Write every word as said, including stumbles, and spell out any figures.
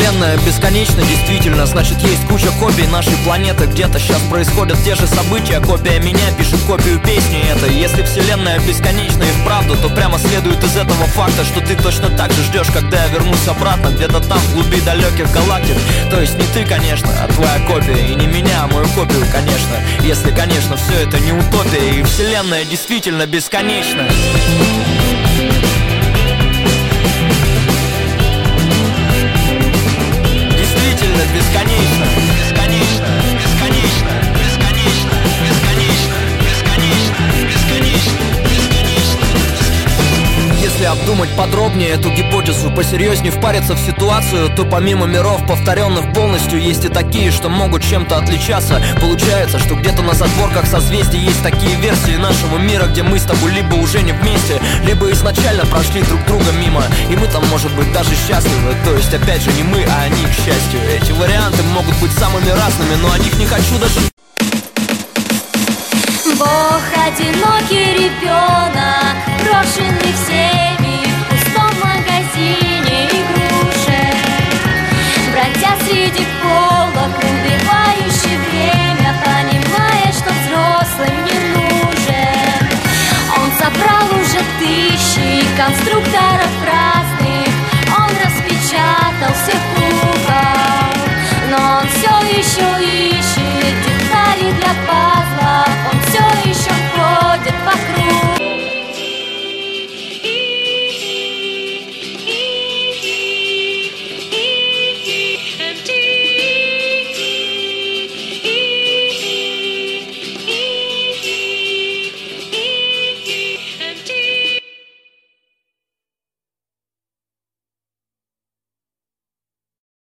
вселенная бесконечна, действительно, значит есть куча копий нашей планеты. Где-то сейчас происходят те же события, копия меня пишет копию песни этой. Если вселенная бесконечна и вправду, то прямо следует из этого факта, что ты точно так же ждешь, когда я вернусь обратно, где-то там, в глуби далеких галактик. То есть не ты, конечно, а твоя копия, и не меня, а мою копию, конечно. Если, конечно, все это не утопия, и вселенная действительно бесконечна. Действительно бесконечно, бесконечно, бесконечно, бесконечно, бесконечно, бесконечно, бесконечно, бесконечно. Если обдумать подробнее эту гипотезу, посерьезнее впариться в ситуацию, то помимо миров, повторенных полностью, есть и такие, что могут чем-то отличаться. Получается, что где-то на задворках созвездий есть такие версии нашего мира, где мы с тобой либо уже не вместе, либо изначально прошли друг друга мимо, и мы там, может быть, даже счастливы. То есть, опять же, не мы, а они, к счастью. Эти варианты могут быть самыми разными, но о них не хочу даже... Бог одинокий ребенок, брошенный всеми в пустом магазине игрушек, бродя среди полок, убивающий время, понимая, что взрослым не нужен. Он собрал уже тысячи конструкторов